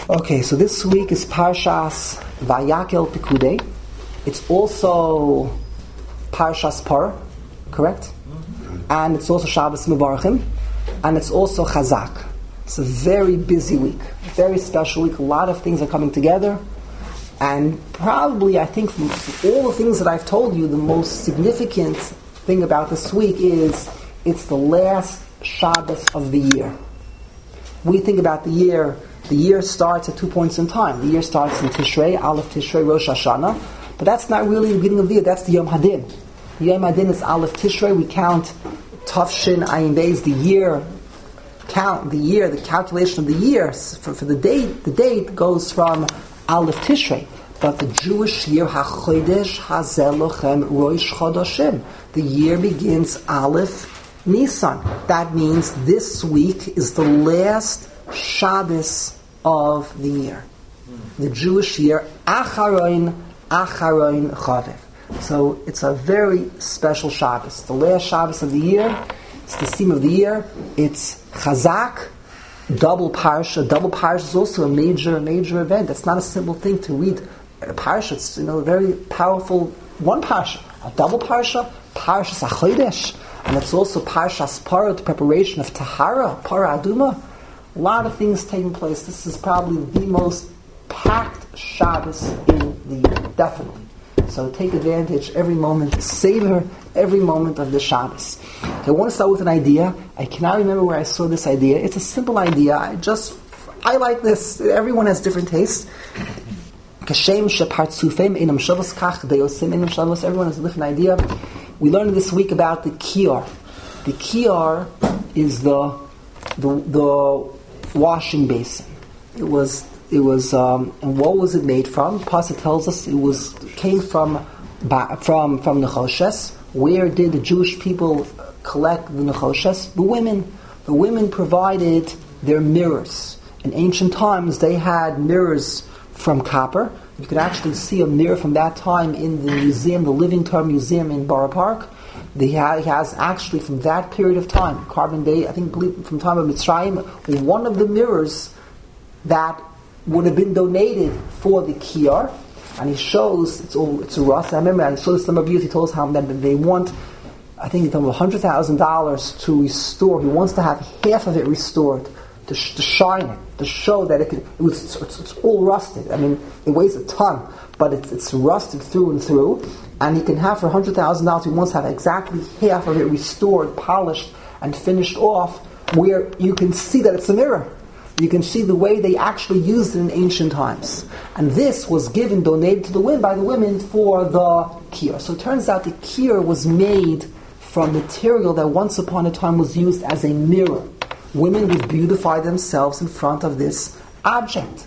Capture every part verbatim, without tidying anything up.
Okay, so this week is Parshas Vayakel Pikudei. It's also Parshas Par, correct? Mm-hmm. And it's also Shabbos Mevarchim, and it's also Chazak. It's a very busy week, very special week. A lot of things are coming together, and probably, I think, from all the things that I've told you, the most significant thing about this week is it's the last Shabbos of the year. We think about the year. The year starts at two points in time. The year starts in Tishrei, Aleph Tishrei, Rosh Hashanah. But that's not really the beginning of the year. That's the Yom Hadin. The Yom Hadin is Aleph Tishrei. We count Tafshin Ayin Beis, the year, count the year, the calculation of the year for, for the date. The date goes from Aleph Tishrei. But the Jewish year, HaChodesh Hazeh Lochem Rosh Chodashim. The year begins Aleph Nisan. That means this week is the last Shabbos of the year. The Jewish year, Acharon, Acharon Chavev. So it's a very special Shabbos. The last Shabbos of the year. It's the theme of the year. It's Chazak, double Parsha. Double Parsha is also a major, major event. That's not a simple thing to read. A Parsha, it's, you know, a very powerful one Parsha. A double Parsha, Parshas HaChodesh. And it's also Parshas Parah, the preparation of Tahara, Parah Aduma. A lot of things taking place. This is probably the most packed Shabbos in the year, definitely. So take advantage every moment, savor every moment of the Shabbos. Okay, I want to start with an idea. I cannot remember where I saw this idea. It's a simple idea. I just, I like this. Everyone has different tastes. Everyone has a different idea. We learned this week about the kiyar. The kiyar is the the the washing basin. It was, it was, um, and what was it made from? Pasuk tells us it was came from from from Nechoshes. Where did the Jewish people collect the Nechoshes? The women. The women provided their mirrors. In ancient times, they had mirrors from copper. You could actually see a mirror from that time in the museum, the Living Torah Museum in Borough Park. He has actually, from that period of time, carbon date, I think from time of Mitzrayim, one of the mirrors that would have been donated for the kiyar, and he shows, it's all, it's a rust. I remember I saw this number of years, he told us how that they want, I think he told me one hundred thousand dollars to restore, he wants to have half of it restored, to, sh- to shine it, to show that it, could, it was, it's, it's all rusted. I mean, it weighs a ton, but it's, it's rusted through and through. And he can have for one hundred thousand dollars, he wants to have exactly half of it restored, polished, and finished off, where you can see that it's a mirror. You can see the way they actually used it in ancient times. And this was given, donated to the women, by the women for the kiyar. So it turns out the kiyar was made from material that once upon a time was used as a mirror. Women would beautify themselves in front of this object.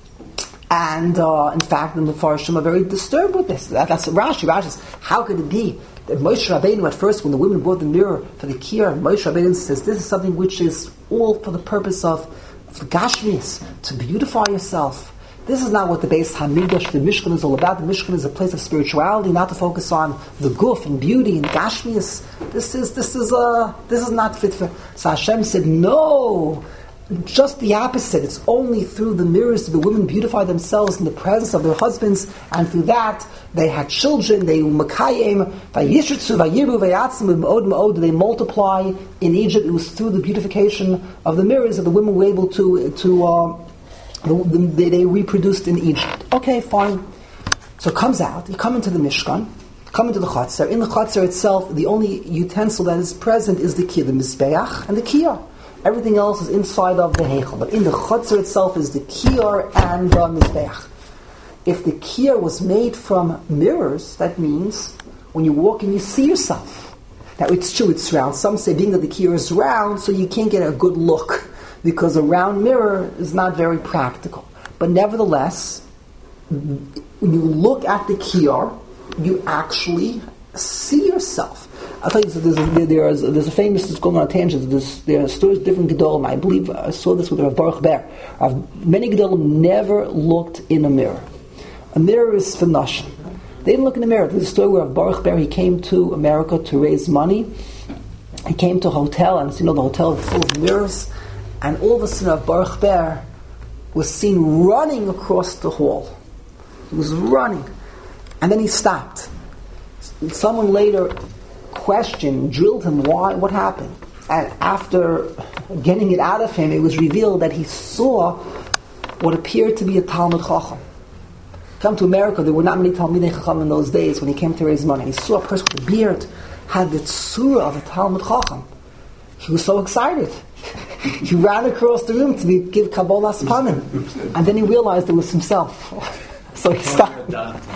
And uh, in fact, the Mefarshim are very disturbed with this. That, that's Rashi. Rashi says, how could it be that Moshe Rabbeinu at first, when the women brought the mirror for the kiyar, Moshe Rabbeinu says, this is something which is all for the purpose of, of the Gashmis, to beautify yourself. This is not what the Beis Hamikdash, the Mishkan, is all about. The Mishkan is a place of spirituality, not to focus on the guf and beauty and Gashmis. This is this is uh, this is not fit for. So Hashem said, no. Just the opposite. It's only through the mirrors that the women beautify themselves in the presence of their husbands, and through that they had children. They makayim vayishritzu vayiru vayatzim v'mod ma'od. They multiply in Egypt. It was through the beautification of the mirrors that the women were able to to uh, the, the, they reproduced in Egypt. Okay, fine. So it comes out. You come into the Mishkan, come into the Chatzar. In the Chatzar itself, the only utensil that is present is the kiyar, the mizbeach, and the kiyar. Everything else is inside of the Heichal. But in the Chutzner itself is the Kiyar and the Mizbeach. If the Kiyar was made from mirrors, that means when you walk in, you see yourself. Now, it's true, it's round. Some say being that the Kiyar is round, so you can't get a good look, because a round mirror is not very practical. But nevertheless, when you look at the Kiyar, you actually see yourself. I'll tell you, so there's, a, there's, a, there's a famous, it's going on a tangent, there's, there are stories of different Gedolim. I believe I saw this with Rav Baruch Ber. Many Gedolim never looked in a mirror. A mirror is for Nashim. They didn't look in the mirror. There's a story where Rav Baruch Ber, he came to America to raise money. He came to a hotel, and you know the hotel is full of mirrors, and all of a sudden Rav Baruch Ber was seen running across the hall. He was running. And then he stopped. Someone later questioned, drilled him, why, what happened? And after getting it out of him, it was revealed that he saw what appeared to be a Talmud Chacham. Come to America, there were not many Talmidei Chacham in those days when he came to raise money. He saw a person with a beard, had the tzura of a Talmud Chacham. He was so excited. He ran across the room to be, give Kabbalah Spanim. And then he realized it was himself. So he stopped.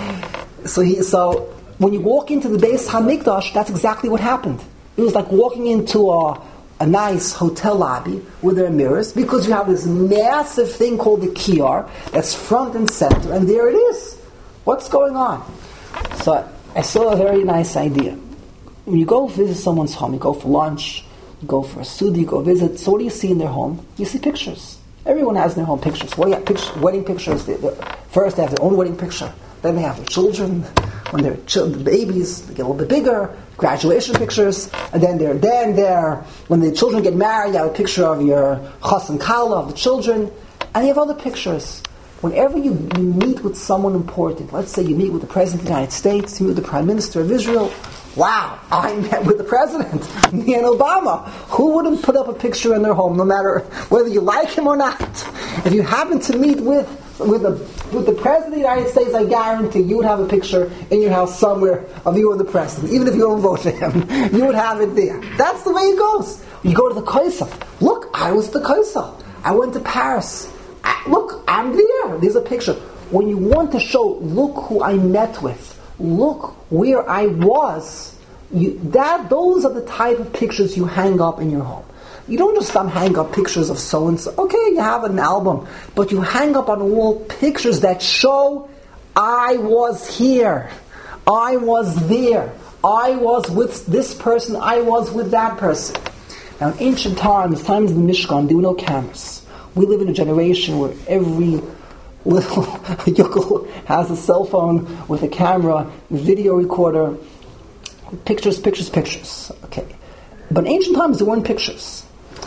So he, so when you walk into the Beis HaMikdash, that's exactly what happened. It was like walking into a, a nice hotel lobby where there are mirrors, because you have this massive thing called the Kiyar that's front and center, and there it is. What's going on? So I saw a very nice idea. When you go visit someone's home, you go for lunch, you go for a sudi, you go visit, so what do you see in their home? You see pictures. Everyone has in their home pictures. What do you have? Pictures, wedding pictures. They, they, first they have their own wedding picture. Then they have their children. When they're ch- babies, they get a little bit bigger. Graduation pictures. And then they're then they're when the children get married, you have a picture of your chas and kala of the children. And you have other pictures. Whenever you, you meet with someone important, let's say you meet with the President of the United States, you meet with the Prime Minister of Israel. Wow, I met with the President, me and Obama. Who wouldn't put up a picture in their home, no matter whether you like him or not? If you happen to meet with with the with the President of the United States, I guarantee you would have a picture in your house somewhere of you and the President. Even if you don't vote for him, you would have it there. That's the way it goes. You go to the Kaisel. Look, I was the Kaisel. I went to Paris. I, look, I'm there. There's a picture. When you want to show, look who I met with. Look where I was. You, that those are the type of pictures you hang up in your home. You don't just um, hang up pictures of so and so. Okay, you have an album, but you hang up on the wall pictures that show I was here, I was there, I was with this person, I was with that person. Now, in ancient times, times of the Mishkan, there were no cameras. We live in a generation where every little yukul has a cell phone with a camera, video recorder, pictures, pictures, pictures. Okay. But in ancient times, there weren't pictures.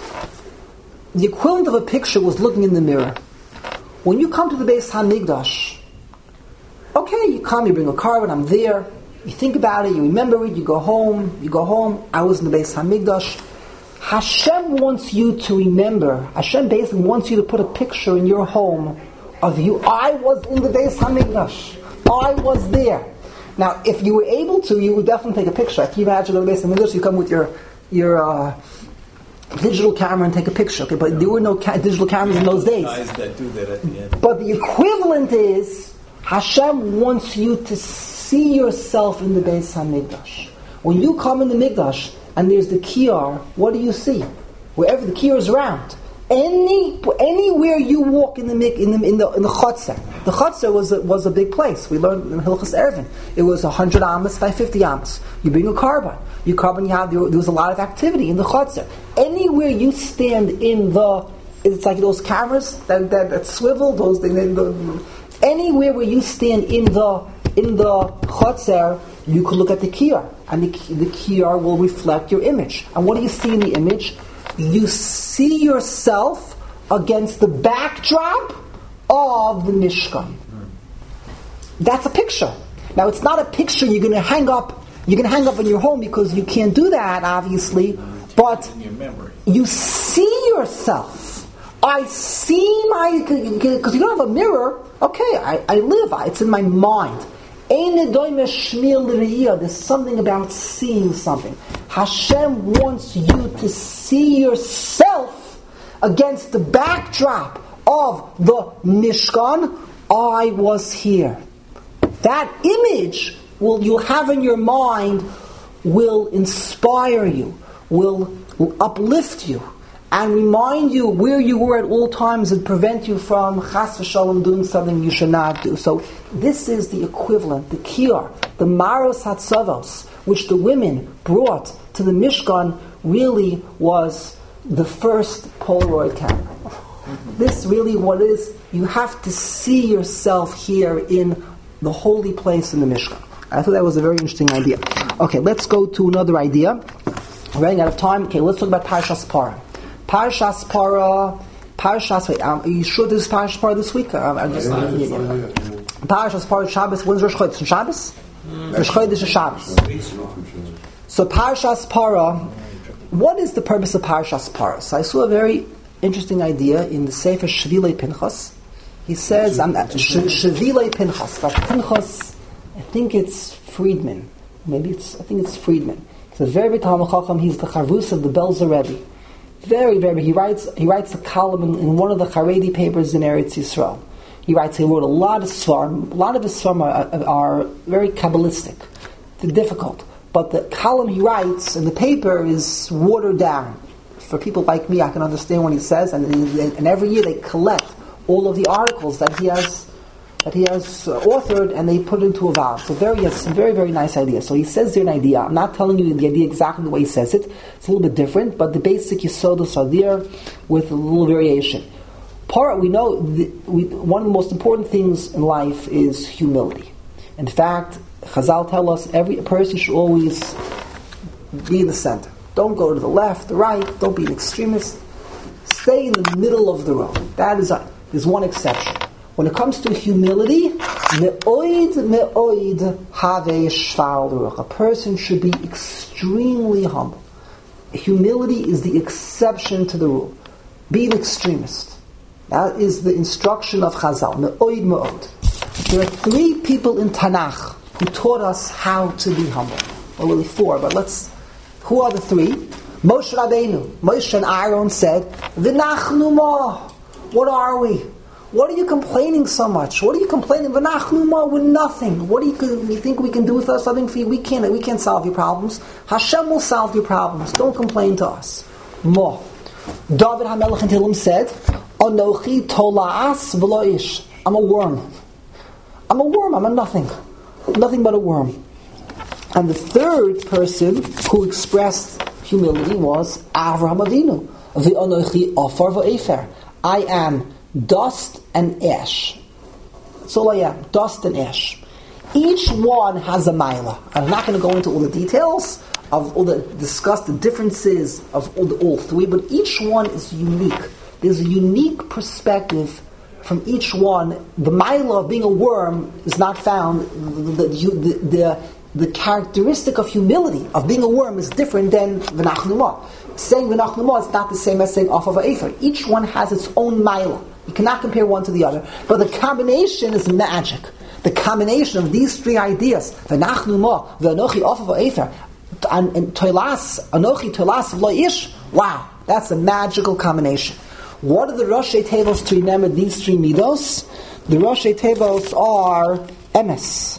The equivalent of a picture was looking in the mirror. When you come to the Beis HaMikdash, okay, you come, you bring a carbon, I'm there, you think about it, you remember it, you go home, you go home, I was in the Beis HaMikdash. Hashem wants you to remember, Hashem basically wants you to put a picture in your home of you. I was in the Beis HaMikdash. I was there. Now, if you were able to, you would definitely take a picture. Can you imagine the Beis HaMikdash? You come with your your uh, digital camera and take a picture. Okay, but there were no ca- digital cameras in those days. Guys that do that at the end. But the equivalent is Hashem wants you to see yourself in the Beis HaMikdash. When you come in the Mikdash and there's the Kiyar, what do you see? Wherever the Kiyar is round. Any anywhere you walk in the in the in the in the Chotzer, the Chotzer was a, was a big place. We learned in Hilchos Eruvin. It was a hundred amos by fifty amos. You bring a carbon. You carbon. You have there, there was a lot of activity in the Chotzer. Anywhere you stand in the, it's like those cameras that that, that swivel. Those they, they, the, anywhere where you stand in the in the Chotzer, you could look at the Kiyar, and the the Kiyar will reflect your image. And what do you see in the image? You see yourself against the backdrop of the Mishkan. That's a picture. Now, it's not a picture you're going to hang up. You're going to hang up in your home because you can't do that, obviously. But you see yourself. I see my, because you don't have a mirror. Okay, I, I live. It's in my mind. There's something about seeing something. Hashem wants you to see yourself against the backdrop of the Mishkan. I was here. That image will you'll have in your mind will inspire you, will, will uplift you, and remind you where you were at all times and prevent you from chas v'shalom doing something you should not do. So this is the equivalent, the kiyar, the maros hatzavos, which the women brought to the Mishkan, really was the first Polaroid camera. This really what it is. You have to see yourself here in the holy place in the Mishkan. I thought that was a very interesting idea. Okay, let's go to another idea. We're running out of time. Okay, let's talk about Parshas Parah. Parshas Parah, Parashas, wait, um, are you sure this is Parashas part of this week? Um, I'm just, yeah, yeah, yeah. Parashas part of Shabbos. When's Rosh Chodesh? Shabbos? Mm. Rosh Chodesh is Shabbos. So Parashas Para, what is the purpose of Parashas Para? So I saw a very interesting idea in the Sefer Shvilei Pinchas. He says, I'm Shvilei Pinchas, but Pinchas, I think it's Friedman. Maybe it's, I think it's Friedman. He's a very big Talmid Chacham. He's the Charvus of the Belzer Rebbe. Very, very, he writes, he writes a column in, in one of the Haredi papers in Eretz Yisrael. He writes, he wrote a lot of Svarim. A lot of his Svarim are, are very Kabbalistic. They're difficult. But the column he writes in the paper is watered down. For people like me, I can understand what he says, and, and every year they collect all of the articles that he has that he has uh, authored, and they put it into a volume. So very, yes, some very, very nice idea. So he says there an idea. I'm not telling you the idea exactly the way he says it. It's a little bit different, but the basic yisodos are there with a little variation. Part we know the, we, one of the most important things in life is humility. In fact, Chazal tell us every person should always be in the center. Don't go to the left, the right. Don't be an extremist. Stay in the middle of the road. That is a, there's one exception. When it comes to humility, me'oid me'oid have shval ruach. A person should be extremely humble. Humility is the exception to the rule. Be an extremist. That is the instruction of Chazal. Me'oid me'oid. There are three people in Tanakh who taught us how to be humble. Well, really four, but let's... Who are the three? Moshe Rabbeinu. Moshe and Aaron said, V'nachnu ma. What are we? What are you complaining so much? What are you complaining? V'nachnu ma, we're nothing. What do you, you think we can do with us? Something for you? We can't. We can't solve your problems. Hashem will solve your problems. Don't complain to us. Ma. David HaMelech in Tehillim said, Anochi tola'as v'lo ish. I'm a worm. I'm a worm. I'm a nothing. Nothing but a worm. And the third person who expressed humility was Avraham Avinu. V'anochi afar v'efer. I am dust and ash. That's all I am. Dust and ash. Each one has a maila. I'm not going to go into all the details of all the discuss the differences of all, the, all three, but each one is unique. There's a unique perspective from each one. The maila of being a worm is not found. The, the, the, the, the characteristic of humility of being a worm is different than v'nachnu ma. Saying v'nachnu ma is not the same as saying off of a Each one has its own maila. You cannot compare one to the other. But the combination is magic. The combination of these three ideas, v'nachnu ma, v'anochi off of a and, and toilas, anochi toilas lo ish, wow, that's a magical combination. What are the Roshei Tevos to remember these three midos? The Roshei Tevos are emes.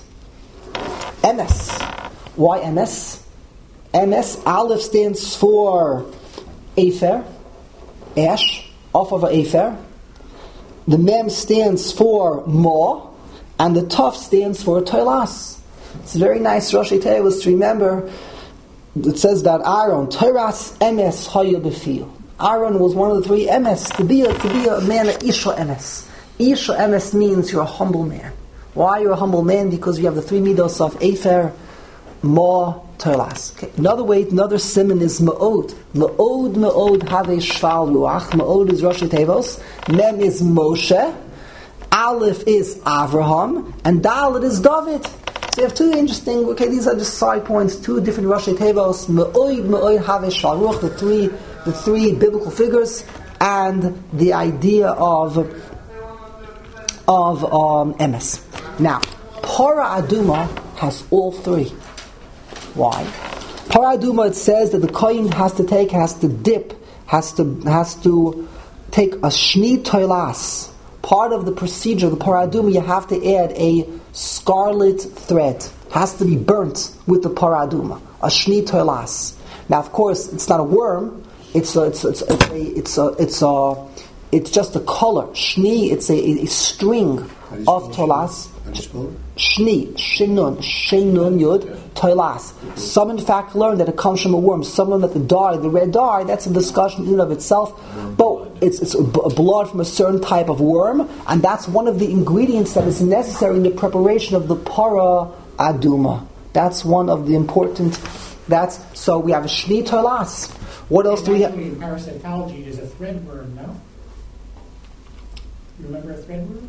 Emes. Why emes? Emes, Aleph stands for Afer, ash, off of an Afer. The Mem stands for Mo, and the Tuf stands for Toilas. It's a very nice Roshei Tevos to remember. It says that Aaron, Toiras Emes Haya B'Fiyu. Aaron was one of the three Emes, to be a, to be a man of Isha Emes. Isha Emes means you're a humble man. Why you're a humble man? Because you have the three midos of Efer, Mo, Toilas. Okay. Another way, another simon is Ma'od. Ma'od, Ma'od, have a shval ruach. Ma'od is Roshei Tevos. Mem is Moshe. Aleph is Avraham. And Dalet is David. So you have two interesting, okay, these are just side points, two different Roshei Tevos. Ma'od, Ma'od, have a shval ruach. The three, the three biblical figures. And the idea of, of um, Emes. Now, Para Aduma has all three. Why? Para Aduma, it says that the kohen has to take, has to dip, has to has to take a shni toilas. Part of the procedure of the Para Aduma, you have to add a scarlet thread. Has to be burnt with the Para Aduma. A shni toilas. Now, of course, it's not a worm. It's a, it's a, it's a, it's a, it's a, it's just a color. Shni, it's a, a string of toilas. Shni, Shinun, Shinun Yud, Toilas. Some in fact learn that it comes from a worm. Some learn that the dye, the red dye, that's a discussion in and of itself. But it's, it's a blood from a certain type of worm, and that's one of the ingredients that is necessary in the preparation of the Para Aduma. That's one of the important. That's so we have a Shni Toilas. What else do we have? In parasitology, is a threadworm, no? remember a threadworm?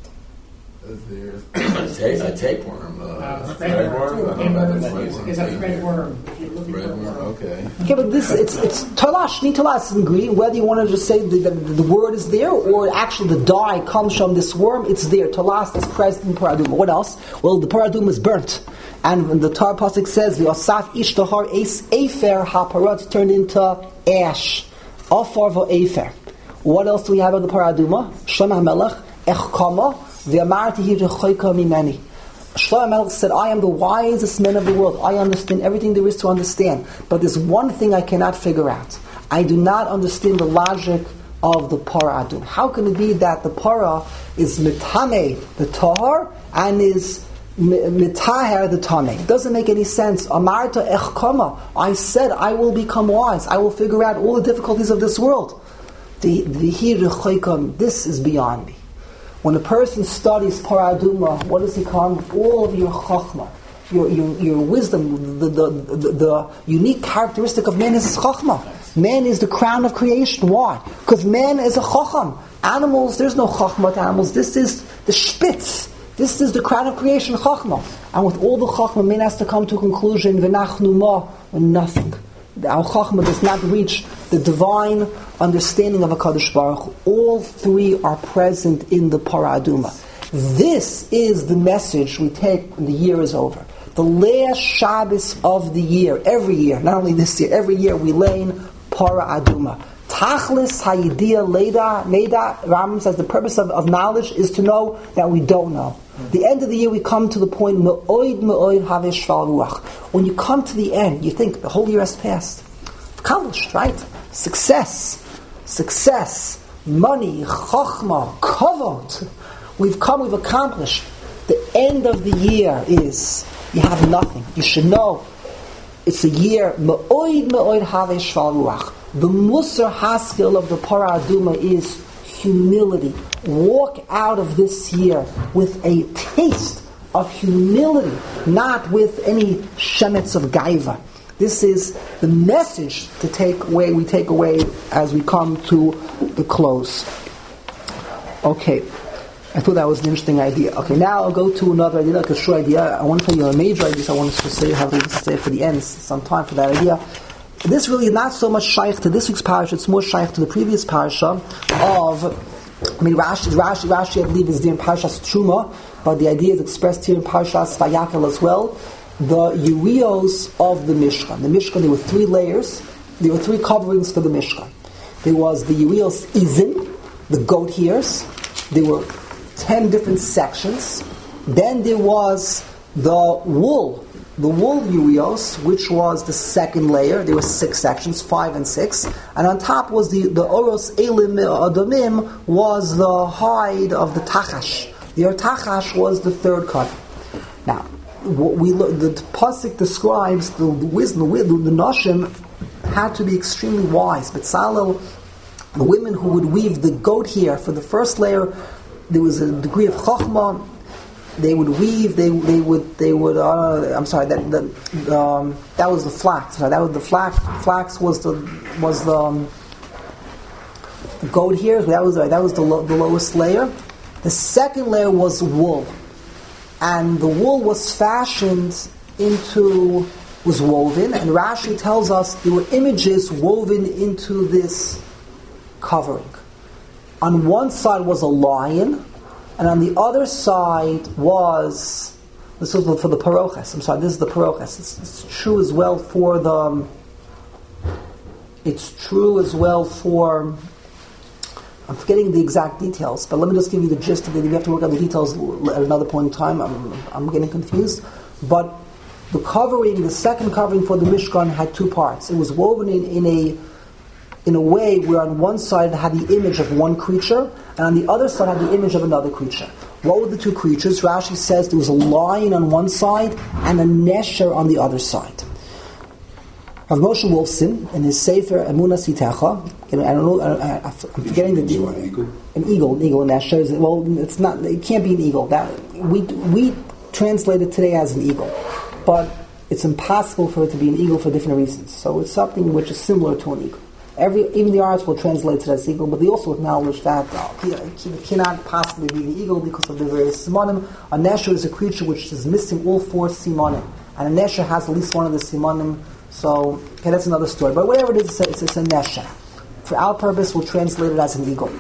There's a, tape, a tapeworm. Uh, Uh, threadworm? I don't know if there's one It's a tape. threadworm. If you're looking for a Threadworm, worm. okay. Okay, but this it's it's talash, ni talash in Greek. Whether you want to just say the, the, the word is there or actually the dye comes from this worm, it's there. Talash is present in paraduma. What else? Well, the paraduma is burnt, and the Tar pasuk says the asaf ishtahar ace afer haparot turned into ash. Afar vo afer. What else do we have on the paraduma? Shem HaMelech echkama. The Amarti here Rechoika Mimeni. Shlomo Melech said, I am the wisest man of the world. I understand everything there is to understand. But there's one thing I cannot figure out. I do not understand the logic of the Para Adum. How can it be that the Para is Mitame, the Tahar, and is Mitaher, the Tameh? It doesn't make any sense. Amarta Echkama. I said, I will become wise. I will figure out all the difficulties of this world. The V'hi Rechoika, this is beyond me. When a person studies Paraduma, what does he come? All of your chachma, your, your, your wisdom, the, the, the, the unique characteristic of man is chachma. Man is the crown of creation. Why? Because man is a chacham. Animals, there's no chachma to animals. This is the spitz. This is the crown of creation, chachma. And with all the chachma, man has to come to a conclusion, v'nachnu ma, nothing. Our chachma does not reach the divine understanding of HaKadosh Baruch Hu. All three are present in the Paraduma. This is the message we take when the year is over. The last Shabbos of the year, every year, not only this year, every year we lay in Paraduma. Tachlis Hayidia Leda, Neda, Rambam says the purpose of, of knowledge is to know that we don't know. The end of the year we come to the point, Me'oid Me'oid Havesh Shval Ruach. When you come to the end, you think the whole year has passed. Accomplished, right? Success. Success. Money. Chachma. Kavod. We've come, we've accomplished. The end of the year is, you have nothing. You should know. It's a year, Me'oid Me'oid Havesh Shval Ruach. The Musar Haskell of the Para Aduma is humility. Walk out of this year with a taste of humility, not with any shemetz of gaiva. This is the message to take away. We take away as we come to the close. Okay, I thought that was an interesting idea. Okay, now I'll go to another idea, like a short idea. I want to tell you a major idea. So I want to say, have to say for the end, some time for that idea. This really is not so much shaykh to this week's parasha, it's more shaykh to the previous parasha of, I mean, Rashi, Rashi, Rashi I believe is there in Parashas Truma, but the idea is expressed here in Parashas Vayakel as well. The Urios of the Mishkan. The Mishkan, there were three layers, there were three coverings for the Mishkan. There was the Urios Izin, the goat ears, there were ten different sections. Then there was the wool, the wool Urios, which was the second layer. There were six sections, five and six. And on top was the, the Oros Elim Adamim, was the hide of the Tachash. The Tachash was the third cover. Now, what we look, the pasuk describes the, the wisdom, the, the Nashim had to be extremely wise. But Salil, the women who would weave the goat hair for the first layer, there was a degree of chachma. They would weave. They they would they would. Uh, I'm sorry. That that um, that was the flax. Sorry, that was the flax. Flax was the was the, um, the goat hair. That was that was the lo- the lowest layer. The second layer was wool, and the wool was fashioned into was woven. And Rashi tells us there were images woven into this covering. On one side was a lion. And on the other side was, this was for the paroches. I'm sorry, this is the paroches. It's, it's true as well for the, it's true as well for, I'm forgetting the exact details, but let me just give you the gist of it. If you have to work out the details at another point in time, I'm, I'm getting confused. But the covering, the second covering for the Mishkan had two parts. It was woven in, in a in a way where on one side it had the image of one creature, and on the other side had the image of another creature. What were the two creatures? Rashi says there was a lion on one side and a nesher on the other side. Rav Moshe Wolfson, in his Sefer Emunah Sitecha, I don't know, I, I'm forgetting the deal. An eagle? An eagle, an eagle, nesher. Is, well, it's not. It can't be an eagle. That we we translate it today as an eagle, but it's impossible for it to be an eagle for different reasons. So it's something which is similar to an eagle. Every, even the arts will translate it as eagle, but they also acknowledge that uh, it cannot possibly be the eagle because of the various simonim. A nesher is a creature which is missing all four simonim, and a nesher has at least one of the simonim. So, okay, that's another story. But whatever it is, it's a, it's, it's a nesher. For our purpose, we'll translate it as an eagle.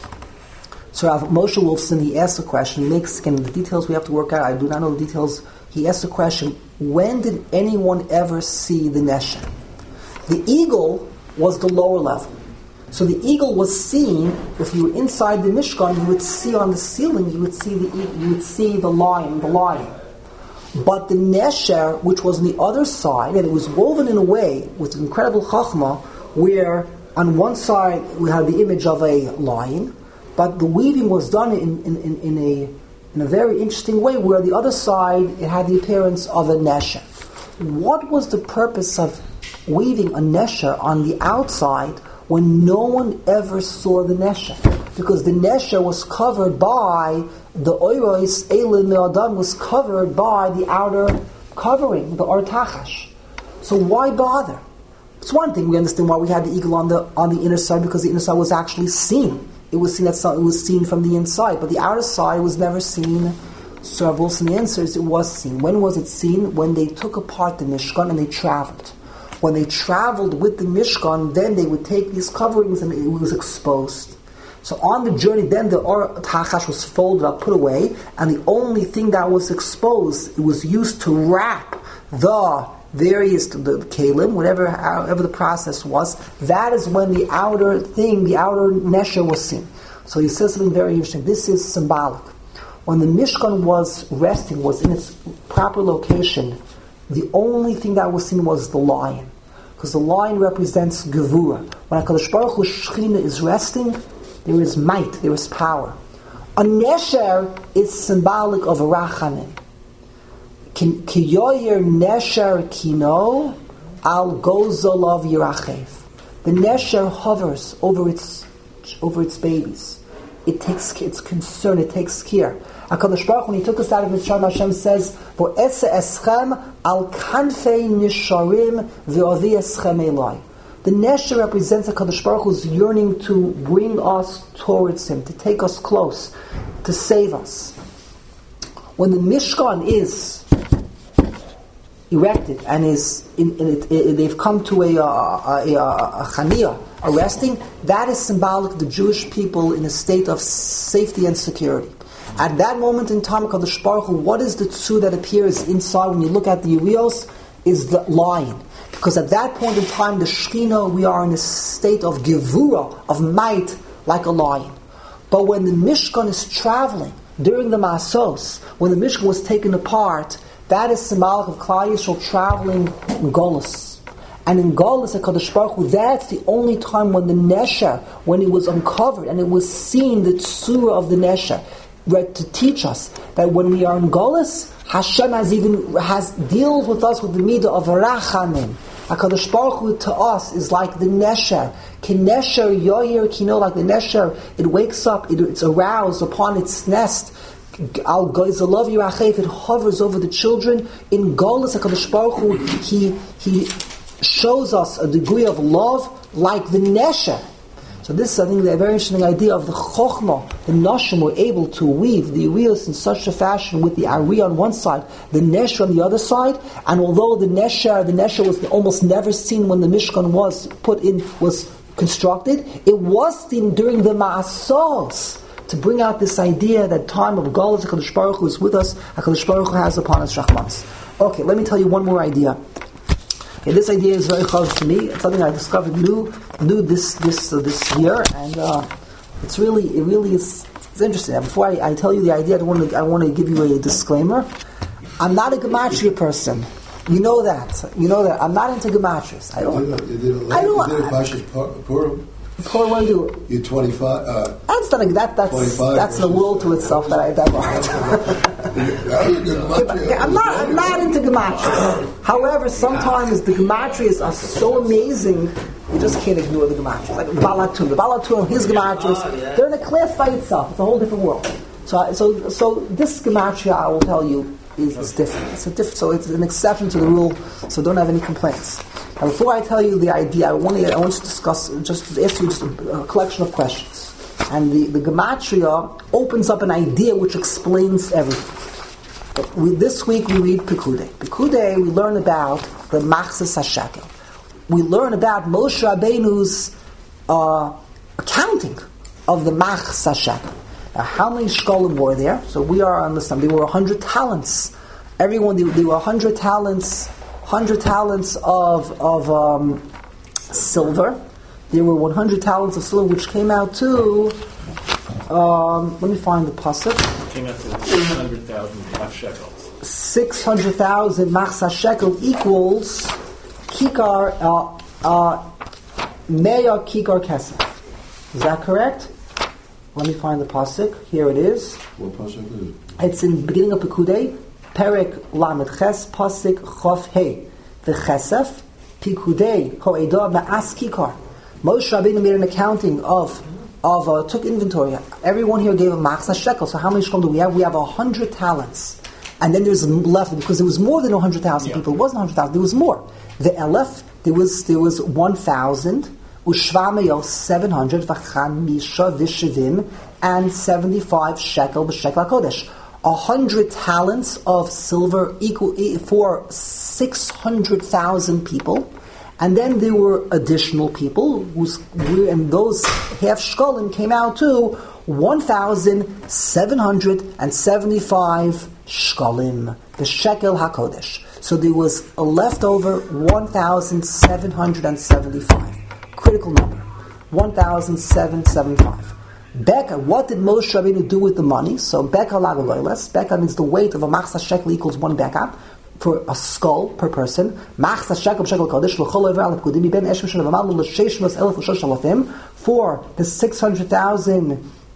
So Rav Moshe Wolfson, he asks a question. He makes, again, the details we have to work out. I do not know the details. He asks a question, when did anyone ever see the nesher? The eagle was the lower level. So the eagle was seen, if you were inside the Mishkan, you would see on the ceiling, you would see the you would see the lion, the lion. But the nesher, which was on the other side, and it was woven in a way with incredible chachma, where on one side we had the image of a lion, but the weaving was done in, in, in, in a in a very interesting way, where the other side it had the appearance of a nesher. What was the purpose of weaving a nesher on the outside when no one ever saw the nesher? Because the nesher was covered by the oiros, Eilim Me'adam was covered by the outer covering, the Artachash. So why bother? It's one thing, we understand why we had the eagle on the on the inner side, because the inner side was actually seen. It was seen, that it was seen from the inside, but the outer side was never seen. So Rav Wilson answers, it was seen. When was it seen? When they took apart the Mishkan and they traveled. When they traveled with the Mishkan, then they would take these coverings and it was exposed. So on the journey, then the Or Tachash was folded up, put away, and the only thing that was exposed, it was used to wrap the various, the kalim, whatever, however the process was. That is when the outer thing, the outer nesher was seen. So he says something very interesting. This is symbolic. When the Mishkan was resting, was in its proper location, the only thing that was seen was the lion. Because the lion represents Gevura. When HaKadosh Baruch Hu's Shekhinah is resting, there is might, there is power. A nesher is symbolic of a rachamim. Ki yoyer nesher kino al gozolav yirachev. The nesher hovers over its over its babies. It takes it's concern. It takes care. HaKadosh Baruch, when He took us out of Mitzrayim, Hashem says, "For ese eschem al kanfei nisharim ve'ovi eschem elai." The nesher represents HaKadosh Baruch Hu's yearning to bring us towards Him, to take us close, to save us. When the Mishkan is erected and is in, in it, it, they've come to a, a, a, a chaniyah, a resting, that is symbolic of the Jewish people in a state of safety and security. At that moment in time, HaKadosh Baruch Hu, what is the tzu that appears inside when you look at the Urios? Is the lion. Because at that point in time, the Shekhinah, we are in a state of gevura, of might, like a lion. But when the Mishkan is traveling, during the Masos, when the Mishkan was taken apart, that is symbolic of Klal Yisrael traveling in Golus. And in Golus, HaKadosh Baruch Hu, that's the only time when the Nesher, when it was uncovered, and it was seen, the Tzura of the Nesher, right, to teach us that when we are in Golus, Hashem has even, has, deals with us with the Midah of Rachamim. HaKadosh Baruch Hu to us is like the Nesher. Ki Nesher Yoyer Kino, like the Nesher, it wakes up, it, it's aroused upon its nest. Al Goizalov Yirachef, it hovers over the children. In Golus, HaKadosh Baruch Hu, he, he shows us a degree of love like the Nesher. So this is, I think, a very interesting idea of the Chochmah. The Nashim were able to weave the Urios in such a fashion with the Ari on one side, the Nesher on the other side, and although the Nesher, the Nesher was almost never seen when the Mishkan was put in, was constructed, it was seen during the Ma'asos, to bring out this idea that time of Golus, HaKadosh Baruch Hu is with us, HaKadosh Baruch Hu has upon us Rachmanis. Okay, let me tell you one more idea. Okay, this idea is very close to me. It's something I discovered new, new this this uh, this year, and uh, it's really it really is it's interesting. Before I, I tell you the idea, I want to I want to give you a disclaimer. I'm not a gematria person. You know that. You know that. I'm not into gematrias. I don't. I don't. Poor one do. You're twenty-five. Uh, that's not a, that. That's that's the world to itself that I that I'm not. I'm not into gematria. However, sometimes the gematrias are so amazing, you just can't ignore the gematrias. Like Balatur, the Balatur and his gematrias, they're in a class by itself. It's a whole different world. So, so, so this gematria, I will tell you, is, is different. It's a different. So it's an exception to the rule. So don't have any complaints. Now, before I tell you the idea, I want to I want to discuss just to ask you just a, a collection of questions. And the, the Gematria opens up an idea which explains everything. We, this week we read Pekudei. Pekudei, we learn about the Machzas HaShekel. We learn about Moshe Rabbeinu's uh, accounting of the Machzas HaShekel. Now, how many shkolim were there? So we are on the sum. There were a hundred talents. Everyone, there, there were a hundred talents, hundred talents of of um, silver. There were one hundred talents of silver, which came out to. Um, let me find the pasuk. Came out to six hundred thousand half shekels. Six hundred thousand Machzas HaShekel equals kikar uh, uh, meya kikar kesef. Is that correct? Let me find the pasuk. Here it is. What pasuk is it? It's in the beginning of Pekudei, Perek Lamed Ches, pasuk Chof Hey. The Chesef, Pekudei, Ho'edah Ma'as Kikar. Moshe Rabbeinu made an accounting of, of uh, took inventory. Everyone here gave a Machzas HaShekel. So how many shkom do we have? We have a hundred talents. And then there's left, because there was more than a hundred thousand yeah. people. It wasn't a hundred thousand, there was more. The Elef, there was, there was one thousand. Ushvameyo seven hundred v'chamisha v'shivim and seventy-five shekel b'shekel hakodesh. A hundred talents of silver equal for six hundred thousand people, and then there were additional people whose and those half shkolim came out to one thousand seven hundred and seventy-five shkolim b'shekel hakodesh. So there was a leftover one thousand seven hundred and seventy-five. Critical number, one thousand seven hundred seventy-five. Beka, what did Moshe Rabbeinu do with the money? So Beka lagaloiles. Beka means the weight of a Machzas HaShekel equals one Beka for a skull per person. Machzas HaShekel b'shekel kodesh l'chol over al pekudim ben eshim shel v'malu l'sheish mos elef l'shosh shalafim for the six hundred thousand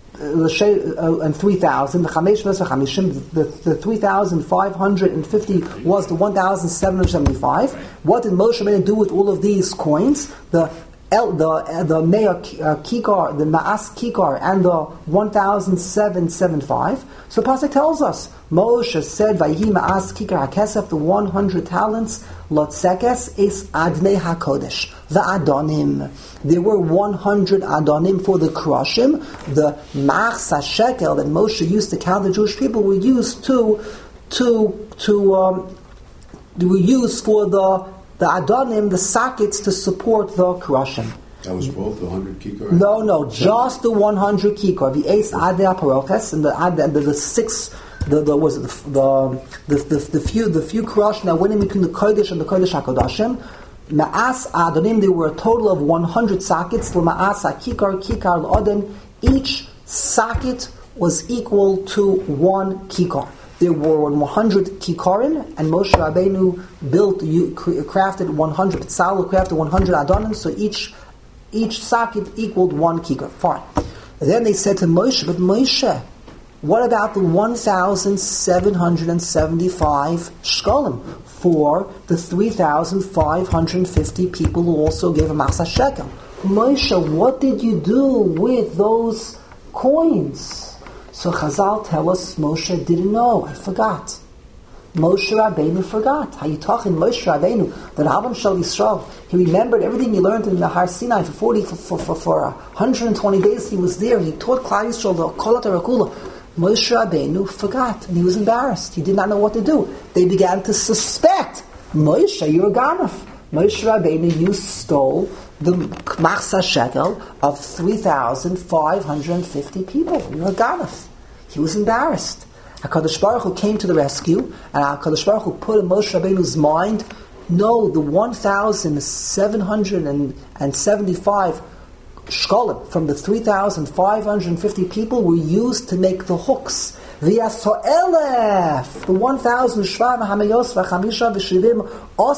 uh, and three thousand. The chamesh mos v'chamishim. The the three thousand five hundred and fifty was the one thousand seven hundred seventy-five. What did Moshe Rabbeinu do with all of these coins? The El, the uh, the Meya uh, Kikar, the Ma'as Kikar, and the one thousand seven hundred seventy-five. So Pasuk tells us, Moshe said, "Vayhi Ma'as Kikar HaKesef," the one hundred talents, Lotsekes is Adnei HaKodesh, the Adonim. There were one hundred Adonim for the Kroshim. The Machzas HaShekel that Moshe used to count the Jewish people were used to to to um, they were used for the the Adonim, the sockets to support the Kroshim. That was both the hundred kikar? No, no, just the one hundred kikar. The Eis Adei Paroches and the and the, the six, the, the was it the the, the the the few the few Kroshim that went in between the Kodesh and the Kodesh HaKodashim. Ma'as Adonim, there were a total of one hundred sockets. Ma'as Kikar Kikar L'Odem. Each socket was equal to one kikar. There were one hundred kikarim, and Moshe Rabbeinu built, crafted one hundred, Tzal crafted one hundred adonim, so each each socket equaled one kikar. Fine. Then they said to Moshe, but Moshe, what about the one thousand seven hundred seventy-five shkolim for the three thousand five hundred fifty people who also gave a Machzas HaShekel? Moshe, what did you do with those coins? So Chazal tell us Moshe didn't know. I forgot. Moshe Rabbeinu forgot. How you talking Moshe Rabbeinu? The Rabban Shal Yisrael. He remembered everything he learned in the Har Sinai for forty, for, for, for, for one hundred twenty days. He was there. He taught Klal Yisrael the Kol HaTorah. Moshe Rabbeinu forgot, and he was embarrassed. He did not know what to do. They began to suspect, Moshe, you're a Ganef. Moshe Rabbeinu, you stole the Machzas HaShekel of three thousand five hundred fifty people. You're a Ganef. He was embarrassed. HaKadosh Baruch Hu came to the rescue, and HaKadosh Baruch Hu put in Moshe Rabbeinu's mind, no, the one thousand seven hundred seventy-five shkolim from the three thousand five hundred fifty people were used to make the hooks. The Yasoelef, the one thousand shvam hamayos v'chamisha v'shivim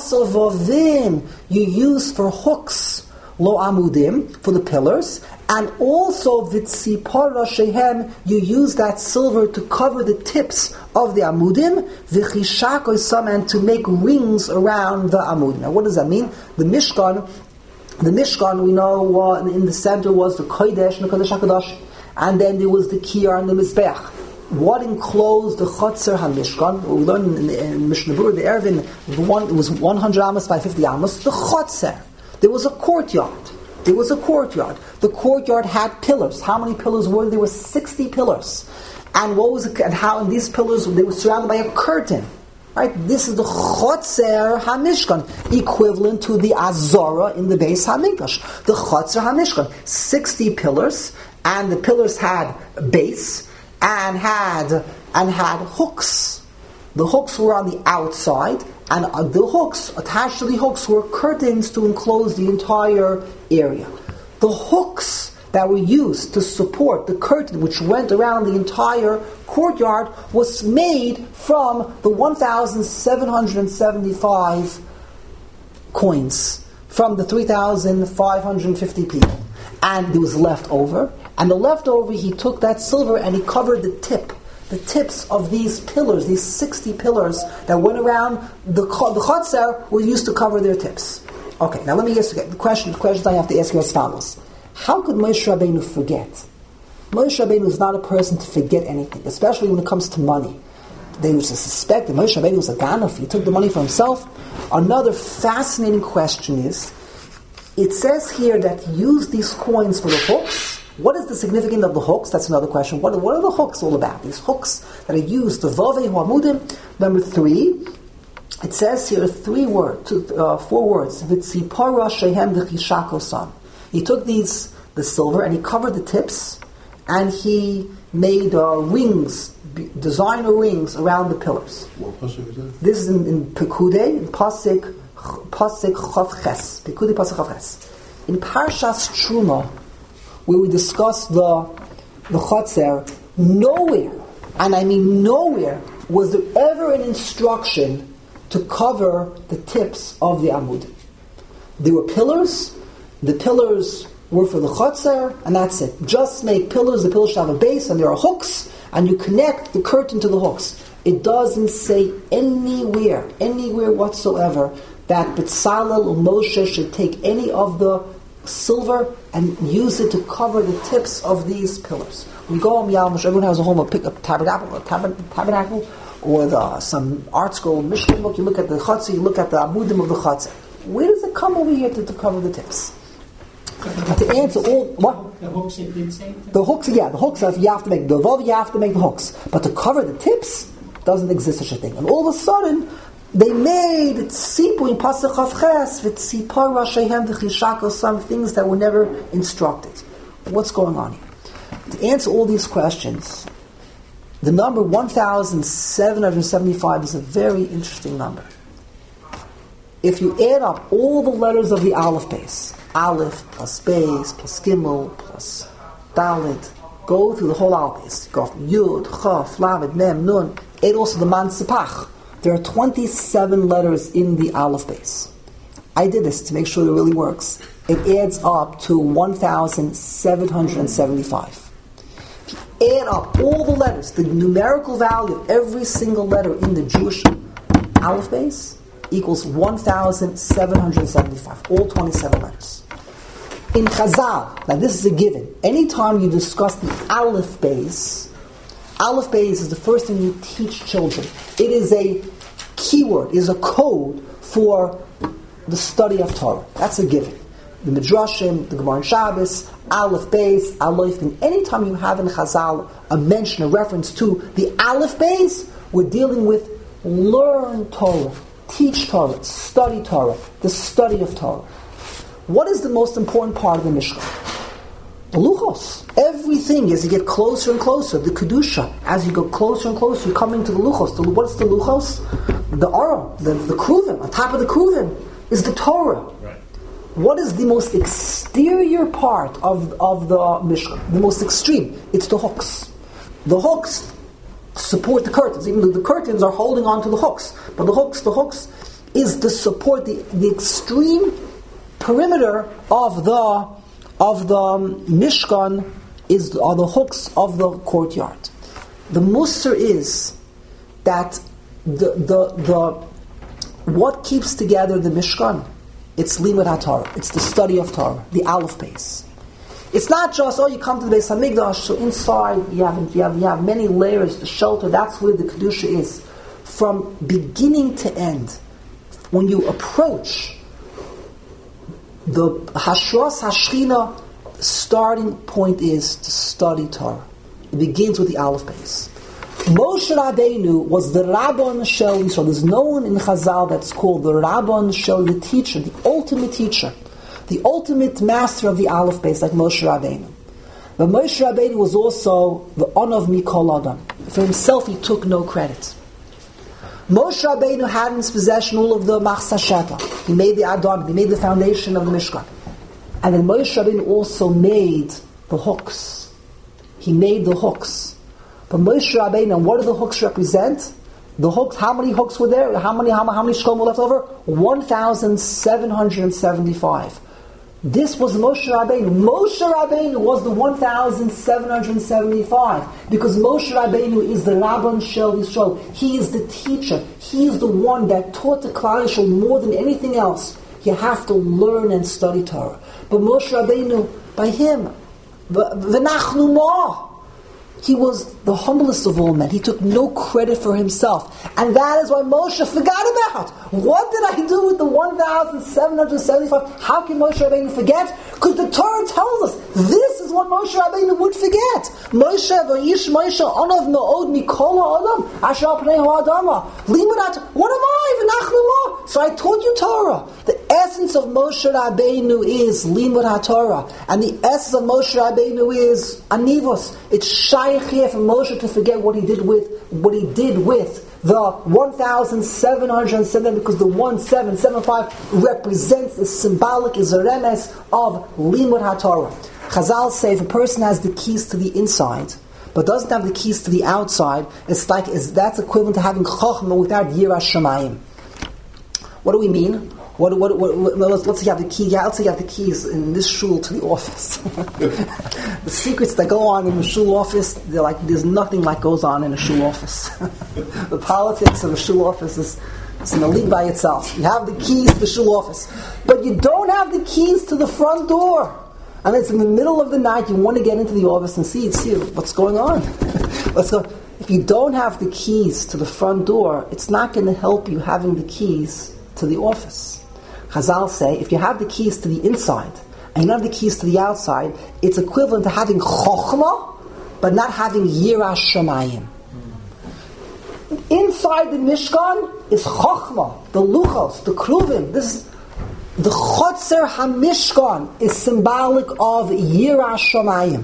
osovovim, you use for hooks, lo amudim, for the pillars, and also v'tzipora shehem, you use that silver to cover the tips of the amudim, v'chishakosam, and to make rings around the amudim. Now what does that mean? The Mishkan, the Mishkan we know uh, in the center was the Kodesh and the Kodesh HaKadosh, and then there was the Kiyar and the Mizbeach. what enclosed the Chotzer HaMishkan. We learned in, in Mishnah Berurah, the Eruvin, the one, it was one hundred amos by fifty amos, the Chotzer. There was a courtyard. There was a courtyard. The courtyard had pillars. How many pillars were there? There were sixty pillars. And what was it, and how in these pillars, they were surrounded by a curtain. Right? This is the Chotzer HaMishkan, equivalent to the Azara in the Beis HaMikdash. The Chotzer HaMishkan, sixty pillars, and the pillars had a base, and had and had hooks. The hooks were on the outside, and uh, the hooks, attached to the hooks, were curtains to enclose the entire area. The hooks that were used to support the curtain which went around the entire courtyard was made from the one thousand seven hundred seventy-five coins from the three thousand five hundred fifty people. And there was left over. And the leftover, he took that silver and he covered the tip, the tips of these pillars, these sixty pillars that went around the the Chotzer were used to cover their tips. Okay, now let me ask you the question. The questions I have to ask you as follows: how could Moshe Rabbeinu forget? Moshe Rabbeinu is not a person to forget anything, especially when it comes to money. They used to suspect that Moshe Rabbeinu was a ganaf. He took the money for himself. Another fascinating question is: it says here that he used these coins for the hooks. What is the significance of the hooks? That's another question. What, what are the hooks all about? These hooks that are used, the Vavei Hamudim. Number three, it says here three words, two, uh, four words. V'tzipara shehem v'chishakosam. He took these, the silver, and he covered the tips, and he made uh, rings, designer rings around the pillars. What pasuk is that? This is in, in Pekudei, in Pasik, Pasik Chav Ches. Pekudei Pasik Chav Ches. In Parshas Truma, where we discuss the the Chotzer, nowhere, and I mean nowhere, was there ever an instruction to cover the tips of the Amud. There were pillars, the pillars were for the Chotzer, and that's it. Just make pillars, the pillars should have a base, and there are hooks, and you connect the curtain to the hooks. It doesn't say anywhere, anywhere whatsoever, that B'Tzalel or Moshe should take any of the silver and use it to cover the tips of these pillars. We go home, Yalmash, everyone has a home, a pick up tabernacle, a tabernacle, or the, some art school Mishnah book. You look at the Chotzer, you look at the Amudim of the Chotzer. Where does it come over here to, to cover the tips? But to answer all what the hooks it did say. The hooks, yeah, the hooks. You have to make the vav. You have to make the hooks, but to cover the tips doesn't exist such a thing. And all of a sudden, they made tzipu in pasuk Chav Ches v'tzipar rashehem v'chishakos, some things that were never instructed. What's going on here? To answer all these questions, the number one thousand seven hundred seventy-five is a very interesting number. If you add up all the letters of the Aleph base, Aleph plus Beis plus Gimel plus Dalet, go through the whole Aleph base. Go from Yud, Chaf, Lamed, Mem, Nun, add also the Man Sepach. There are twenty-seven letters in the Aleph base. I did this to make sure it really works. It adds up to one thousand seven hundred seventy-five. If you add up all the letters, the numerical value of every single letter in the Jewish Aleph base equals one thousand seven hundred seventy-five, all twenty-seven letters. In Chazal, now this is a given, anytime you discuss the Aleph base, Aleph base is the first thing you teach children. It is a keyword, it is a code for the study of Torah. That's a given. The Midrashim, the Gemara and Shabbos, Aleph base, Aleph, and anytime you have in Chazal a mention, a reference to the Aleph base, we're dealing with learn Torah, teach Torah, study Torah, the study of Torah. What is the most important part of the Mishkan? The Luchos. Everything, as you get closer and closer, the Kedusha, as you go closer and closer, you're coming to the Luchos. The, what's the Luchos? The Aron, the, the Kruvim. On top of the Kruvim is the Torah. Right. What is the most exterior part of, of the Mishkan? The most extreme? It's the hooks. The hooks support the curtains. Even though the curtains are holding on to the hooks. But the hooks, the hooks is the support, the, the extreme perimeter of the of the Mishkan is are the hooks of the courtyard. The Musar is that the the the what keeps together the Mishkan? It's Limud HaTorah. It's the study of Torah, the Aleph base. It's not just, oh, you come to the Beis Hamikdash, so inside you have, you have, you have many layers to shelter. That's where the Kedusha is. From beginning to end, when you approach the Hashras Hashchina, the starting point is to study Torah. It begins with the Aleph Beis. Moshe Rabbeinu was the Rabban Shel Yisrael. There's no one in Chazal that's called the Rabban Shel, the teacher, the ultimate teacher, the ultimate master of the Aleph Beis, like Moshe Rabbeinu. But Moshe Rabbeinu was also the Onav Mikol Adam. For himself, he took no credit. Moshe Rabbeinu had in his possession all of the Machzah Sheta. He made the Adon, he made the foundation of the Mishkan. And then Moshe Rabbeinu also made the hooks. He made the hooks. But Moshe Rabbeinu, what do the hooks represent? The hooks, how many hooks were there? How many, how, how many shkolim were left over? one thousand seven hundred seventy-five. This was Moshe Rabbeinu. Moshe Rabbeinu was the one thousand seven hundred seventy-five because Moshe Rabbeinu is the Rabban Shel Yisrael. He is the teacher. He is the one that taught the Klal Yisrael more than anything else. You have to learn and study Torah. But Moshe Rabbeinu, by him, v'nachnu ma, he was the humblest of all men. He took no credit for himself. And that is why Moshe forgot about. What did I do with the one thousand seven hundred seventy-five? How can Moshe Rabbeinu forget? Because the Torah tells us this is what Moshe Rabbeinu would forget. Moshe v'yish Moshe onav me'od mikol ha'adam asher al pnei ha'adama. Limudat, what am I? V'nachnu ma. So I taught you Torah. The essence of Moshe Rabbeinu is limud HaTorah. And the essence of Moshe Rabbeinu is anivos. It's shaykh here for Moshe to forget what he did with what he did with the one thousand seven hundred seven, because the one thousand seven hundred seventy-five represents the symbolic, is a remes of limud HaTorah. Chazal say if a person has the keys to the inside but doesn't have the keys to the outside, it's like it's, that's equivalent to having chokhmah without yiras shamayim. What do we mean? What, what, what, what, let's, let's say you have the key. Yeah, let's say you have the keys in this shul to the office. The secrets that go on in the shul office, they're like there's nothing like goes on in a shul office. The politics of a shul office is it's in a league by itself. You have the keys to the shul office, but you don't have the keys to the front door. And it's in the middle of the night. You want to get into the office and see see what's going on. Let's go. If you don't have the keys to the front door, it's not going to help you having the keys to the office. Chazal say, if you have the keys to the inside and you don't have the keys to the outside, it's equivalent to having chokhmah, but not having yiras shamayim. Inside the Mishkan is chokhmah, the luchos, the kruvim. This is the chotzer hamishkan is symbolic of yiras shamayim.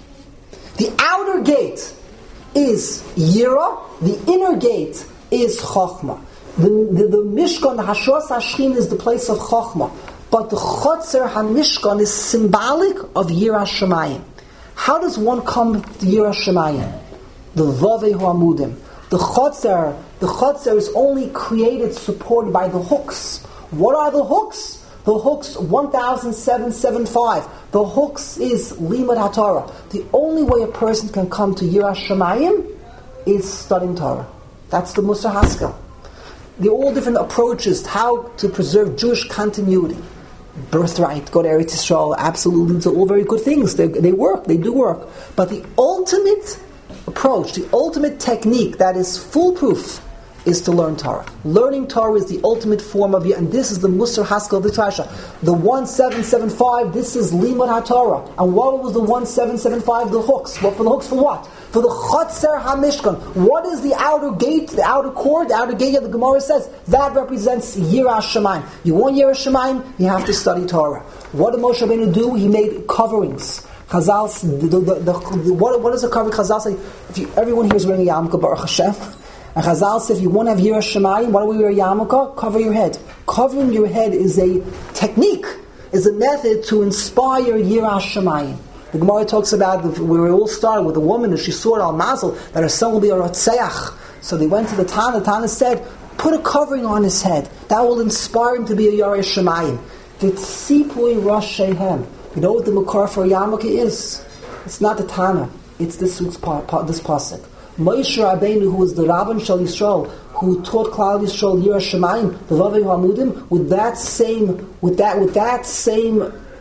The outer gate is yira, the inner gate is chokhmah. The, the, the Mishkan, the Hashras Hashchin is the place of Chokhmah. But the Chotzer HaMishkan is symbolic of Yiras Shamayim. How does one come to Yiras Shamayim? The Vavei Amudim. The Chotzer, the Chotzer is only created, supported by the hooks. What are the hooks? The hooks, one thousand seven hundred seventy-five. The hooks is Limud HaTorah. The only way a person can come to Yiras Shamayim is studying Torah. That's the Musar Haskel. There are all different approaches to how to preserve Jewish continuity. Birthright, go to Eretz Yisrael, absolutely, these are all very good things. They, they work, they do work. But the ultimate approach, the ultimate technique that is foolproof is to learn Torah. Learning Torah is the ultimate form of it, and this is the Musar Haskel of the Torah. The one thousand seven hundred seventy-five, this is Limud HaTorah. And what was the one thousand seven hundred seventy-five? The hooks. What for the hooks for what? For the Chotzer HaMishkan. What is the outer gate, the outer cord, the outer gate of the Gemara says? That represents Yiras Shamayim. You want Yiras Shamayim? You have to study Torah. What did Moshe Rabbeinu do? He made coverings. Chazal, the, the, the, the, what, what is a covering? Chazal say, if you, everyone here is wearing a yarmulke, Baruch Hashem. And Chazal says, if you want to have Yiras Shamayim, why do we wear a yarmulke? Cover your head. Covering your head is a technique, is a method to inspire Yiras Shamayim. The Gemara talks about the, where it all started with a woman, and she saw it al mazel that her son will be a rotzeach. So they went to the Tana. The Tana said, put a covering on his head. That will inspire him to be a Yarei Shamayim. V'tzipui rosh shehem. You know what the makar for yarmulke is? It's not the Tana. It's this week's pa, pa, this pasuk. Moshe Rabbeinu, who was the Rabban Shel Yisrael, who taught Klal Yisrael Yiras Shamayim, the Vavei Hamudim, with that same, with that, with that same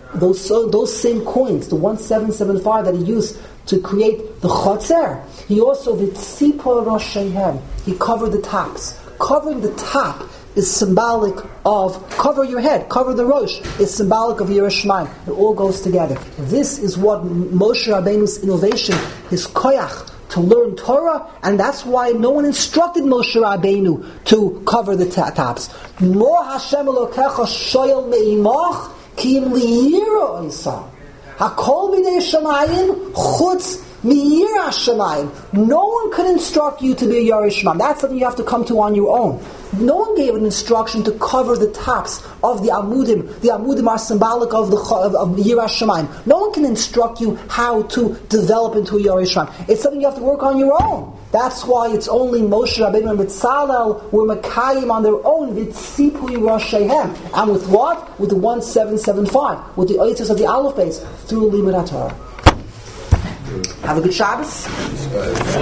those so, those same coins, the one seven seven five that he used to create the chotzer, he also did tzipor roshehem. He covered the tops. Covering the top is symbolic of cover your head, cover the rosh. Is symbolic of Yiras Shamayim. It all goes together. This is what Moshe Rabbeinu's innovation, his koyach, to learn Torah, and that's why no one instructed Moshe Rabbeinu to cover the ta- tops. Mo Hashem Elokecha shoyel me'imach ki im liyira oisam. Hakol b'nei Shamayim chutz mi'yiras Shamayim. No one could instruct you to be a Yiras Shamayim. That's something you have to come to on your own. No one gave an instruction to cover the tops of the Amudim. The Amudim are symbolic of the of, of Yiras Shamayim. No one can instruct you how to develop into a Yiras Shamayim. It's something you have to work on your own. That's why it's only Moshe Rabbeinu and Betzalel were Makayim on their own with Tzipui Roshehem. And with what? With the one seven seven five. With the oitzes of the Aleph base through Limud HaTorah. Have a good Shabbos.